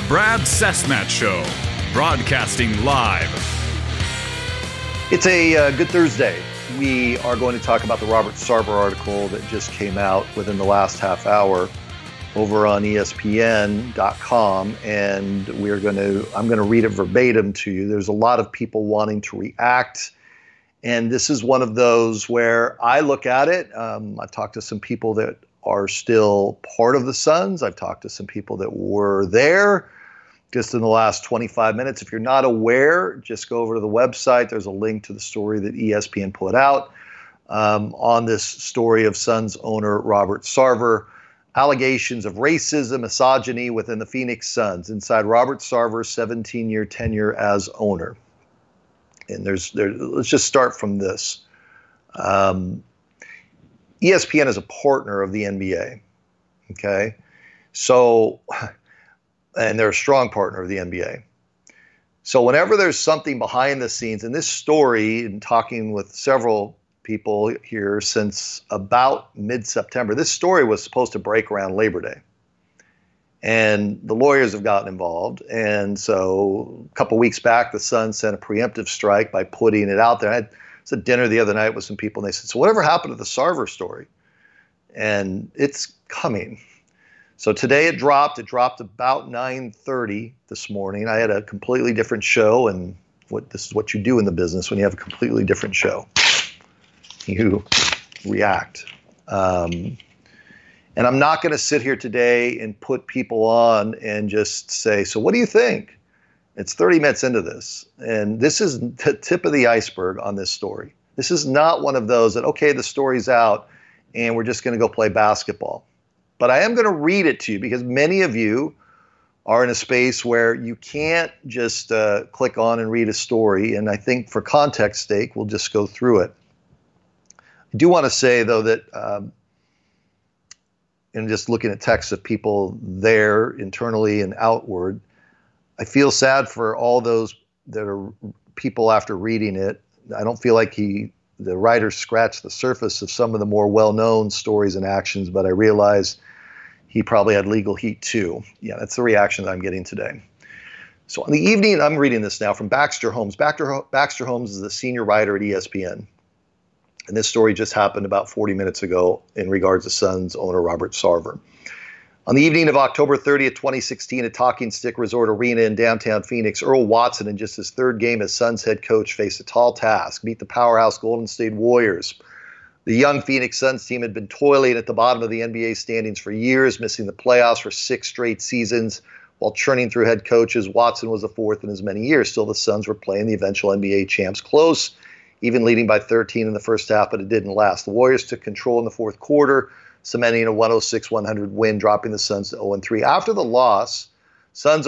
The Brad Cessmat Show, broadcasting live. It's a good Thursday. We are going to talk about the Robert Sarver article that just came out within the last half hour over on ESPN.com, and I'm going to read it verbatim to you. There's a lot of people wanting to react, and this is one of those where I look at it. I've talked to some people that are still part of the Suns. I've talked to some people that were there just in the last 25 minutes. If you're not aware, just go over to the website. There's a link to the story that ESPN put out on this story of Suns owner Robert Sarver. Allegations of racism, misogyny within the Phoenix Suns inside Robert Sarver's 17-year tenure as owner. And let's just start from this. ESPN is a partner of the NBA, okay? So, and they're a strong partner of the NBA. So whenever there's something behind the scenes, and this story, in talking with several people here since about mid-September, this story was supposed to break around Labor Day. And the lawyers have gotten involved. And so a couple weeks back, the Suns sent a preemptive strike by putting it out there. I was at dinner the other night with some people, and they said, so whatever happened to the Sarver story? And it's coming. So today it dropped. It dropped about 9:30 this morning. I had a completely different show, and this is what you do in the business when you have a completely different show. You react. And I'm not going to sit here today and put people on and just say, so what do you think? It's 30 minutes into this, and this is the tip of the iceberg on this story. This is not one of those that, okay, the story's out, and we're just going to go play basketball. But I am going to read it to you because many of you are in a space where you can't just click on and read a story, and I think for context sake, we'll just go through it. I do want to say, though, that in just looking at texts of people there internally and outward, I feel sad for all those that are people after reading it. I don't feel like the writer scratched the surface of some of the more well-known stories and actions, but I realize he probably had legal heat too. Yeah, that's the reaction that I'm getting today. So on the evening, I'm reading this now from Baxter Holmes. Baxter Holmes is the senior writer at ESPN. And this story just happened about 40 minutes ago in regards to Suns owner Robert Sarver. On the evening of October 30th, 2016, at Talking Stick Resort Arena in downtown Phoenix, Earl Watson, in just his third game as Suns head coach, faced a tall task: beat the powerhouse Golden State Warriors. The young Phoenix Suns team had been toiling at the bottom of the NBA standings for years, missing the playoffs for 6 straight seasons. While churning through head coaches, Watson was the fourth in as many years. Still, the Suns were playing the eventual NBA champs close, even leading by 13 in the first half, but it didn't last. The Warriors took control in the fourth quarter, cementing a 106-100 win, dropping the Suns to 0-3. After the loss, Suns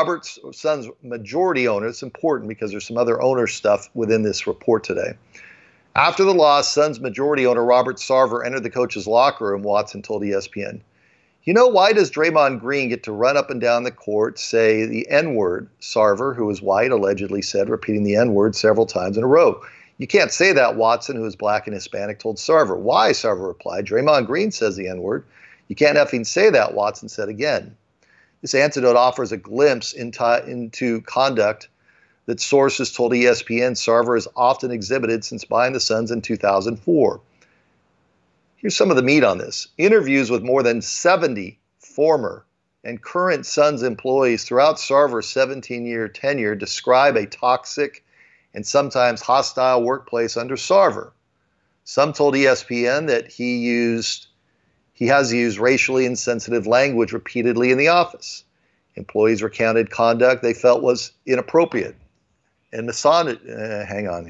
majority owner, it's important because there's some other owner stuff within this report today. After the loss, Suns majority owner Robert Sarver entered the coach's locker room, Watson told ESPN. You know, why does Draymond Green get to run up and down the court, say the N-word? Sarver, who is white, allegedly said, repeating the N-word several times in a row. You can't say that, Watson, who is black and Hispanic, told Sarver. Why? Sarver replied. Draymond Green says the N-word. You can't effing say that, Watson said again. This anecdote offers a glimpse into conduct that sources told ESPN Sarver has often exhibited since buying the Suns in 2004. Here's some of the meat on this. Interviews with more than 70 former and current Suns employees throughout Sarver's 17-year tenure describe a toxic and sometimes hostile workplace under Sarver. Some told ESPN that he has used racially insensitive language repeatedly in the office. Employees recounted conduct they felt was inappropriate and misogynist. Hang on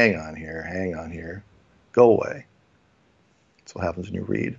here. Go away. That's what happens when you read.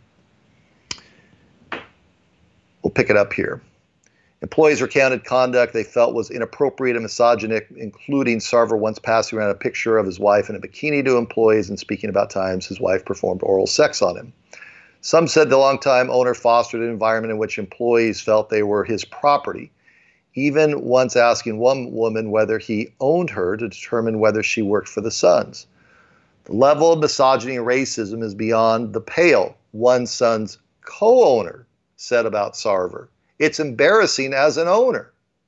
We'll pick it up here. Employees recounted conduct they felt was inappropriate and misogynic, including Sarver once passing around a picture of his wife in a bikini to employees and speaking about times his wife performed oral sex on him. Some said the longtime owner fostered an environment in which employees felt they were his property, even once asking one woman whether he owned her to determine whether she worked for the Suns. The level of misogyny and racism is beyond the pale, one Suns co-owner said about Sarver. It's embarrassing as an owner.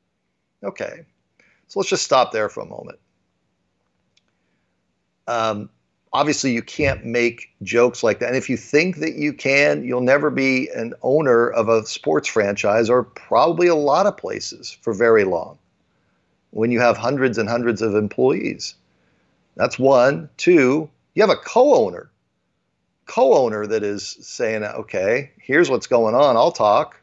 Okay, so let's just stop there for a moment. Obviously, you can't make jokes like that. And if you think that you can, you'll never be an owner of a sports franchise or probably a lot of places for very long when you have hundreds and hundreds of employees. That's one. Two, you have a co-owner that is saying, okay, here's what's going on. I'll talk.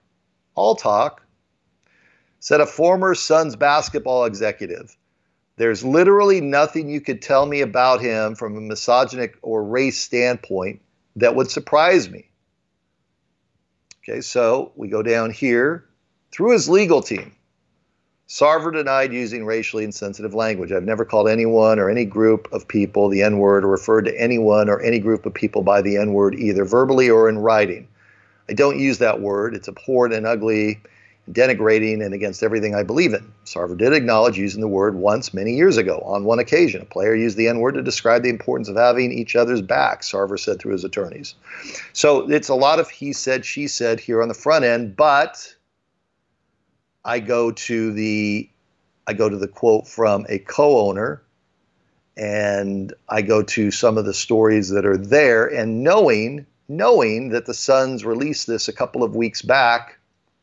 Said a former Suns basketball executive. There's literally nothing you could tell me about him from a misogynic or race standpoint that would surprise me. Okay, so we go down here. Through his legal team, Sarver denied using racially insensitive language. I've never called anyone or any group of people the N-word or referred to anyone or any group of people by the N-word either verbally or in writing. I don't use that word. It's abhorrent and ugly, denigrating, and against everything I believe in. Sarver did acknowledge using the word once many years ago. On one occasion, a player used the N-word to describe the importance of having each other's back, Sarver said through his attorneys. So it's a lot of he said, she said here on the front end, but I go to the quote from a co-owner, and I go to some of the stories that are there, and knowing that the Suns released this a couple of weeks back,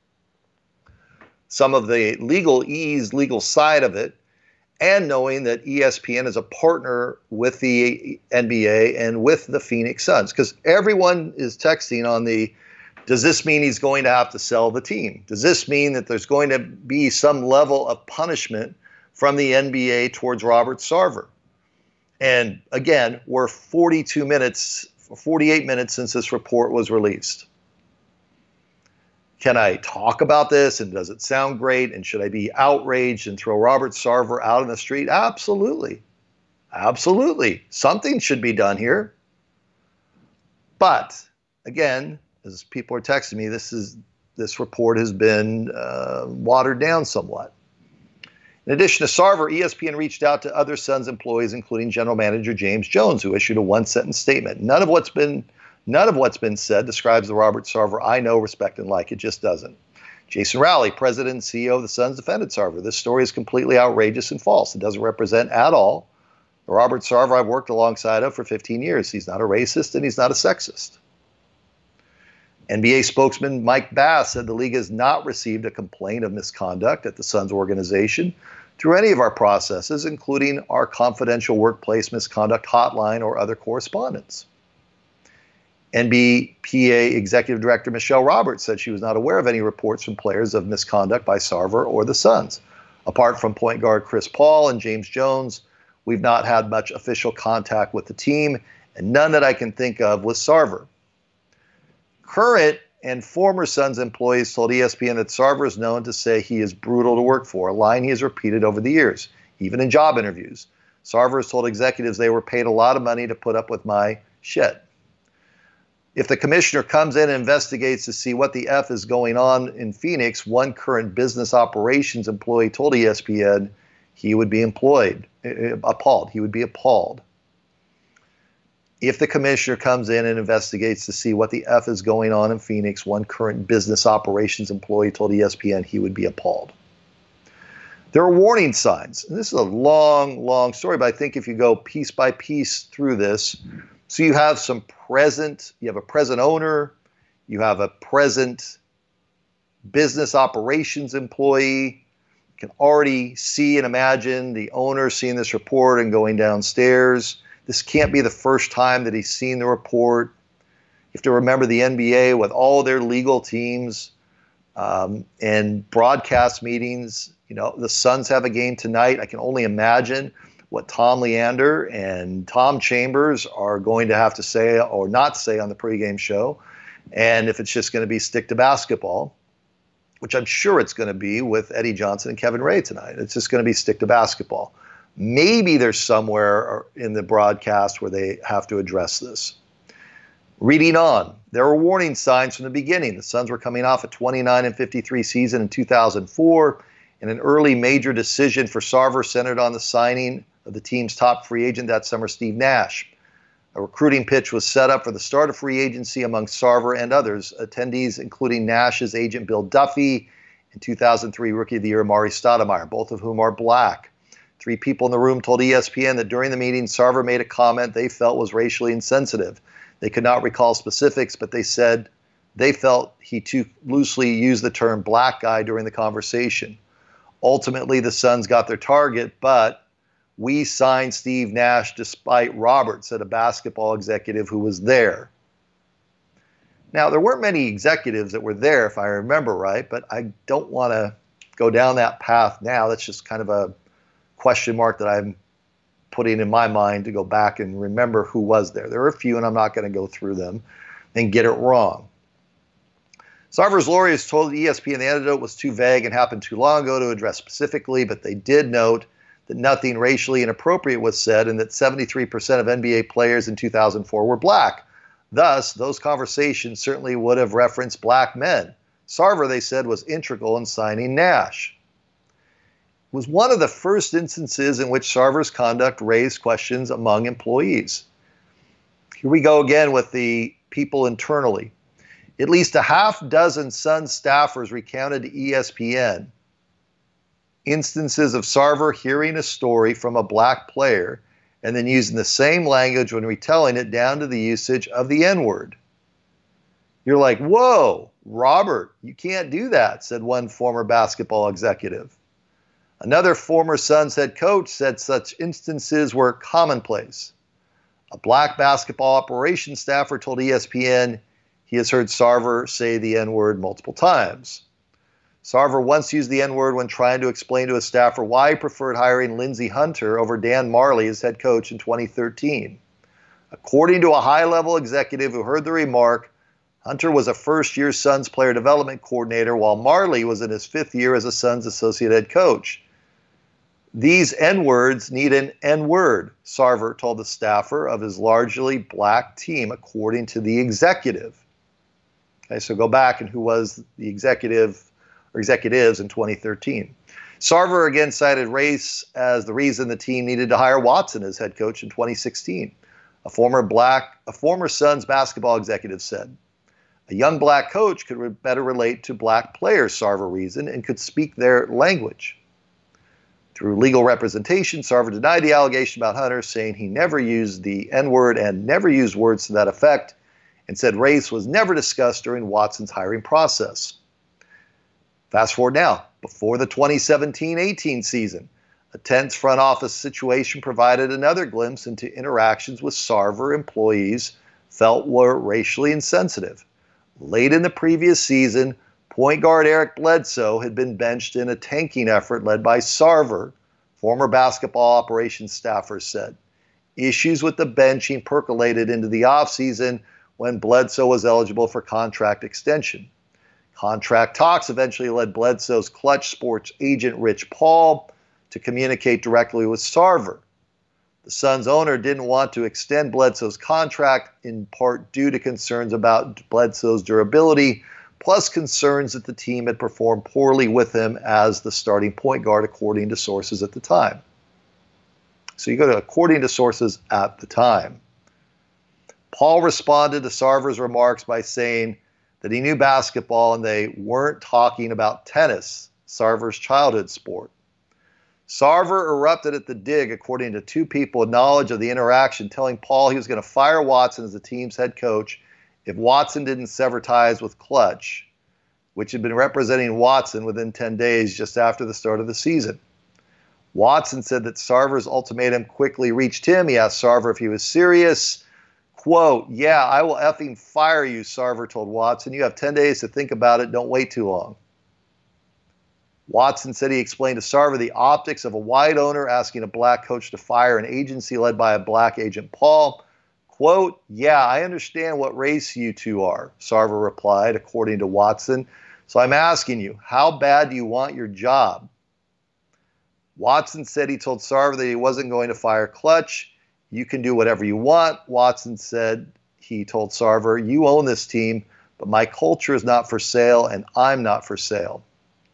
some of the legal side of it, and knowing that ESPN is a partner with the NBA and with the Phoenix Suns, because everyone is texting on the, does this mean he's going to have to sell the team? Does this mean that there's going to be some level of punishment from the NBA towards Robert Sarver? And again, we're 48 minutes since this report was released. Can I talk about this, and does it sound great, and should I be outraged and throw Robert Sarver out in the street? Absolutely. Something should be done here. But again, as people are texting me, this report has been watered down somewhat. In addition to Sarver, ESPN reached out to other Suns employees, including general manager James Jones, who issued a one-sentence statement. None of what's been said describes the Robert Sarver I know, respect, and like. It just doesn't. Jason Rowley, president and CEO of the Suns, defended Sarver. This story is completely outrageous and false. It doesn't represent at all the Robert Sarver I've worked alongside of for 15 years. He's not a racist and he's not a sexist. NBA spokesman Mike Bass said the league has not received a complaint of misconduct at the Suns organization through any of our processes, including our confidential workplace misconduct hotline or other correspondence. NBPA Executive Director Michelle Roberts said she was not aware of any reports from players of misconduct by Sarver or the Suns. Apart from point guard Chris Paul and James Jones, we've not had much official contact with the team, and none that I can think of with Sarver. Current and former Suns employees told ESPN that Sarver is known to say he is brutal to work for, a line he has repeated over the years, even in job interviews. Sarver has told executives they were paid a lot of money to put up with my shit. If the commissioner comes in and investigates to see what the F is going on in Phoenix, one current business operations employee told ESPN he would be appalled. He would be appalled. If the commissioner comes in and investigates to see what the F is going on in Phoenix, one current business operations employee told ESPN he would be appalled. There are warning signs. And this is a long, long story, but I think if you go piece by piece through this, so you have a present owner, you have a present business operations employee. You can already see and imagine the owner seeing this report and going downstairs. This can't be the first time that he's seen the report. You have to remember the NBA with all their legal teams and broadcast meetings. You know, the Suns have a game tonight. I can only imagine what Tom Leander and Tom Chambers are going to have to say or not say on the pregame show. And if it's just going to be stick to basketball, which I'm sure it's going to be with Eddie Johnson and Kevin Ray tonight. It's just going to be stick to basketball. Maybe there's somewhere in the broadcast where they have to address this. Reading on, there were warning signs from the beginning. The Suns were coming off a 29-53 season in 2004, and an early major decision for Sarver centered on the signing of the team's top free agent that summer, Steve Nash. A recruiting pitch was set up for the start of free agency among Sarver and others, attendees including Nash's agent Bill Duffy In 2003, Rookie of the Year, Amari Stoudemire, both of whom are black. 3 people in the room told ESPN that during the meeting, Sarver made a comment they felt was racially insensitive. They could not recall specifics, but they said they felt he too loosely used the term black guy during the conversation. Ultimately, the Suns got their target, but we signed Steve Nash despite Robert, said a basketball executive who was there. Now, there weren't many executives that were there, if I remember right, but I don't want to go down that path now. That's just kind of a question mark that I'm putting in my mind to go back and remember who was there. There are a few, and I'm not going to go through them and get it wrong. Sarver's lawyers told ESPN the anecdote was too vague and happened too long ago to address specifically, but they did note that nothing racially inappropriate was said and that 73% of NBA players in 2004 were black. Thus, those conversations certainly would have referenced black men. Sarver, they said, was integral in signing Nash. It was one of the first instances in which Sarver's conduct raised questions among employees. Here we go again with the people internally. At least a half dozen Suns staffers recounted to ESPN instances of Sarver hearing a story from a black player and then using the same language when retelling it down to the usage of the N-word. You're like, whoa, Robert, you can't do that, said one former basketball executive. Another former Suns head coach said such instances were commonplace. A black basketball operations staffer told ESPN he has heard Sarver say the N-word multiple times. Sarver once used the N-word when trying to explain to a staffer why he preferred hiring Lindsey Hunter over Dan Marley as head coach in 2013. According to a high-level executive who heard the remark, Hunter was a first-year Suns player development coordinator while Marley was in his 5th year as a Suns associate head coach. These N-words need an N-word, Sarver told the staffer of his largely black team, according to the executive. Okay, so go back and who was the executive or executives in 2013. Sarver again cited race as the reason the team needed to hire Watson as head coach in 2016. A former Suns basketball executive said, a young black coach could better relate to black players, Sarver reasoned, and could speak their language. Through legal representation, Sarver denied the allegation about Hunter, saying he never used the N-word and never used words to that effect, and said race was never discussed during Watson's hiring process. Fast forward now, before the 2017-18 season, a tense front office situation provided another glimpse into interactions with Sarver employees felt were racially insensitive. Late in the previous season, point guard Eric Bledsoe had been benched in a tanking effort led by Sarver, former basketball operations staffer said. Issues with the benching percolated into the offseason when Bledsoe was eligible for contract extension. Contract talks eventually led Bledsoe's Clutch Sports agent Rich Paul to communicate directly with Sarver. The Suns owner didn't want to extend Bledsoe's contract in part due to concerns about Bledsoe's durability, plus concerns that the team had performed poorly with him as the starting point guard, according to sources at the time. So you go to according to sources at the time. Paul responded to Sarver's remarks by saying that he knew basketball and they weren't talking about tennis, Sarver's childhood sport. Sarver erupted at the dig, according to 2 people with knowledge of the interaction, telling Paul he was going to fire Watson as the team's head coach if Watson didn't sever ties with Clutch, which had been representing Watson within 10 days just after the start of the season. Watson said that Sarver's ultimatum quickly reached him. He asked Sarver if he was serious. Quote, yeah, I will effing fire you, Sarver told Watson. You have 10 days to think about it. Don't wait too long. Watson said he explained to Sarver the optics of a white owner asking a black coach to fire an agency led by a black agent, Paul. Quote, yeah, I understand what race you two are, Sarver replied, according to Watson. So I'm asking you, how bad do you want your job? Watson said he told Sarver that he wasn't going to fire Clutch. You can do whatever you want. Watson said he told Sarver, you own this team, but my culture is not for sale and I'm not for sale.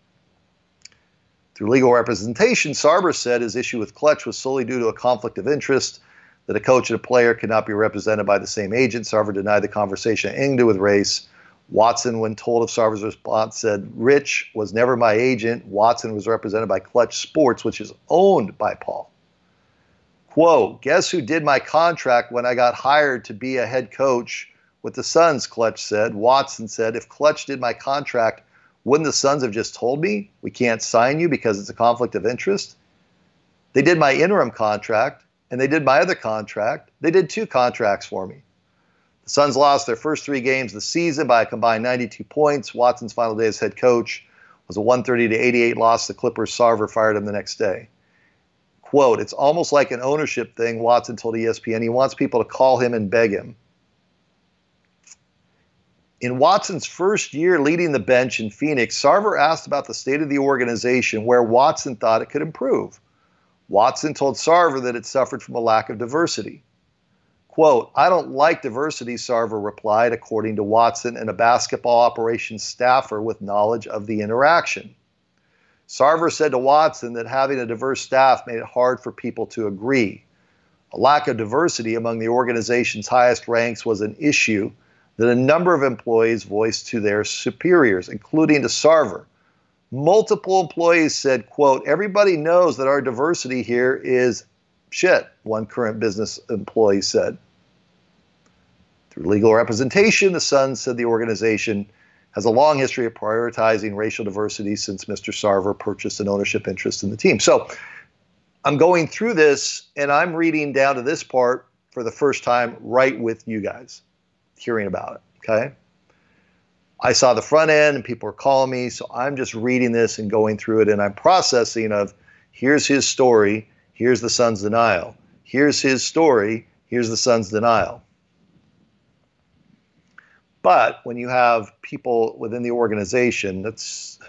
Through legal representation, Sarver said his issue with Clutch was solely due to a conflict of interest, that a coach and a player could not be represented by the same agent. Sarver denied the conversation had anything to do with race. Watson, when told of Sarver's response, said, "Rich was never my agent. Watson was represented by Clutch Sports, which is owned by Paul." Quote, "Guess who did my contract when I got hired to be a head coach with the Suns," Clutch said. Watson said, "If Clutch did my contract, wouldn't the Suns have just told me, we can't sign you because it's a conflict of interest? They did my interim contract, and they did my other contract. They did 2 contracts for me." The Suns lost their first 3 games of the season by a combined 92 points. Watson's final day as head coach was a 130-88 loss. The Clippers. Sarver fired him the next day. Quote, "It's almost like an ownership thing," Watson told ESPN. "He wants people to call him and beg him." In Watson's first year leading the bench in Phoenix, Sarver asked about the state of the organization, where Watson thought it could improve. Watson told Sarver that it suffered from a lack of diversity. Quote, "I don't like diversity," Sarver replied, according to Watson and a basketball operations staffer with knowledge of the interaction. Sarver said to Watson that having a diverse staff made it hard for people to agree. A lack of diversity among the organization's highest ranks was an issue that a number of employees voiced to their superiors, including to Sarver. Multiple employees said, quote, "Everybody knows that our diversity here is shit," one current business employee said. Through legal representation, the Suns said the organization has a long history of prioritizing racial diversity since Mr. Sarver purchased an ownership interest in the team. So I'm going through this, and I'm reading down to this part for the first time right with you guys, hearing about it, okay? I saw the front end, and people were calling me, so I'm just reading this and going through it, and I'm processing of, here's his story, here's the Suns' denial. Here's his story, here's the Suns' denial. But when you have people within the organization, it's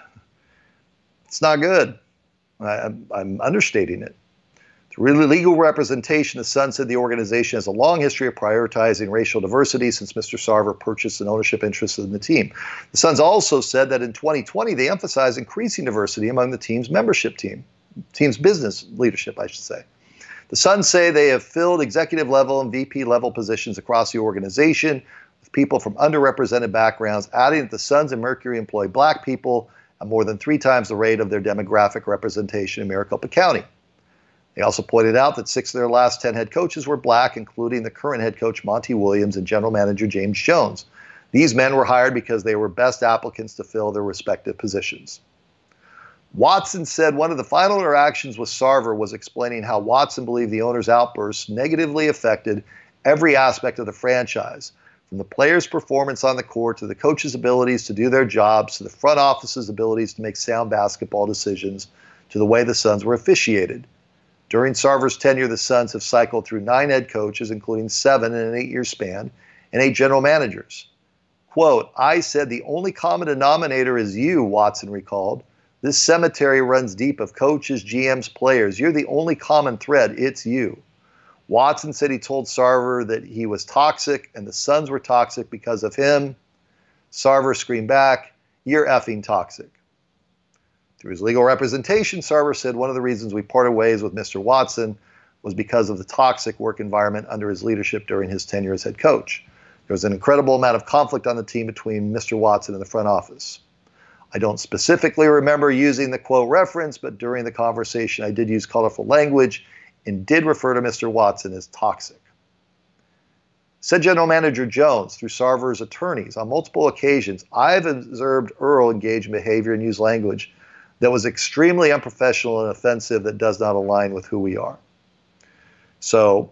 not good. I'm understating it. Through legal representation, the Suns said the organization has a long history of prioritizing racial diversity since Mr. Sarver purchased an ownership interest in the team. The Suns also said that in 2020, they emphasized increasing diversity among the team's team's business leadership, I should say. The Suns say they have filled executive level and VP level positions across the organization with people from underrepresented backgrounds, adding that the Suns and Mercury employ black people at more than 3 times the rate of their demographic representation in Maricopa County. They also pointed out that 6 of their last 10 head coaches were black, including the current head coach Monty Williams and general manager James Jones. These men were hired because they were best applicants to fill their respective positions. Watson said one of the final interactions with Sarver was explaining how Watson believed the owner's outbursts negatively affected every aspect of the franchise, from the players' performance on the court to the coaches' abilities to do their jobs to the front office's abilities to make sound basketball decisions to the way the Suns were officiated. During Sarver's tenure, the Suns have cycled through 9 head coaches, including 7 in an 8-year span, and 8 general managers. Quote, "I said the only common denominator is you," Watson recalled. "This cemetery runs deep of coaches, GMs, players. You're the only common thread. It's you." Watson said he told Sarver that he was toxic and the Suns were toxic because of him. Sarver screamed back, "You're effing toxic." Through his legal representation, Sarver said one of the reasons we parted ways with Mr. Watson was because of the toxic work environment under his leadership during his tenure as head coach. There was an incredible amount of conflict on the team between Mr. Watson and the front office. I don't specifically remember using the quote reference, but during the conversation I did use colorful language and did refer to Mr. Watson as toxic. Said General Manager Jones, through Sarver's attorneys, on multiple occasions, I've observed Earl engage in behavior and use language that was extremely unprofessional and offensive that does not align with who we are. So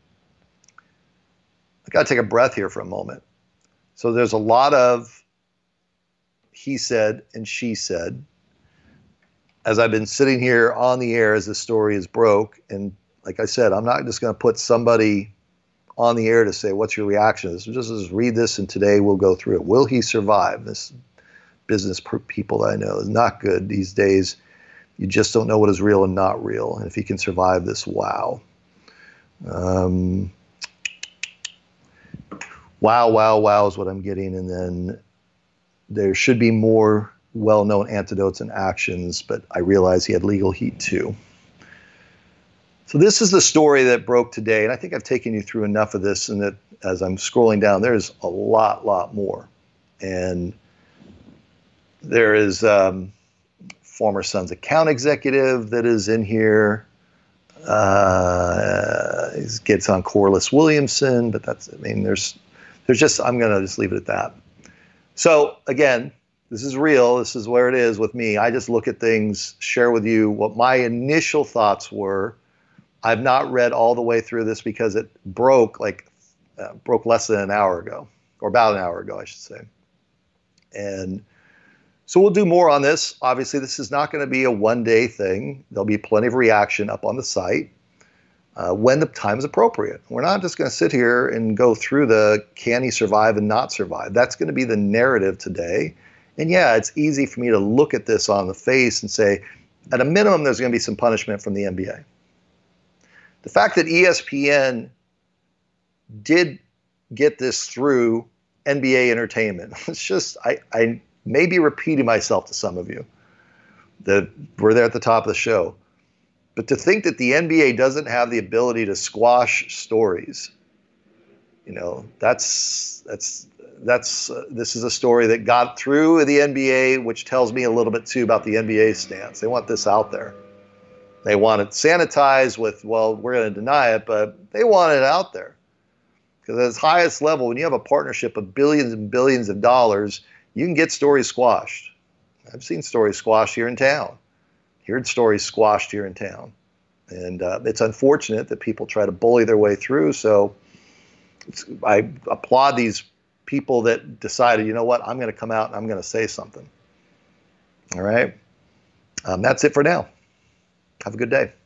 I got to take a breath here for a moment. So there's a lot of he said and she said. As I've been sitting here on the air as this story is broke, and like I said, I'm not just going to put somebody on the air to say, what's your reaction to this? Just read this, and today we'll go through it. Will he survive? This business people I know is not good these days. You just don't know what is real and not real. And if he can survive this, wow. Wow is what I'm getting. And then there should be more well-known antidotes and actions, but I realize he had legal heat too. So this is the story that broke today, and I think I've taken you through enough of this, and that as I'm scrolling down, there's a lot more. And there is former Suns account executive that is in here. He gets on Corliss Williamson, but there's just, I'm going to just leave it at that. So again, this is real. This is where it is with me. I just look at things, share with you what my initial thoughts were. I've not read all the way through this because it broke less than an hour ago, or about an hour ago, I should say. And so we'll do more on this. Obviously, this is not going to be a one-day thing. There'll be plenty of reaction up on the site when the time is appropriate. We're not just going to sit here and go through the can he survive and not survive. That's going to be the narrative today. And yeah, it's easy for me to look at this on the face and say, at a minimum, there's going to be some punishment from the NBA. The fact that ESPN did get this through NBA Entertainment, it's just, I may be repeating myself to some of you that were there at the top of the show. But to think that the NBA doesn't have the ability to squash stories, this is a story that got through the NBA, which tells me a little bit too about the NBA stance. They want this out there. They want it sanitized with, well, we're going to deny it, but they want it out there. Because at its highest level, when you have a partnership of billions and billions of dollars, you can get stories squashed. I've seen stories squashed here in town. Heard stories squashed here in town. And it's unfortunate that people try to bully their way through. So I applaud these people that decided, you know what, I'm going to come out and I'm going to say something. All right. That's it for now. Have a good day.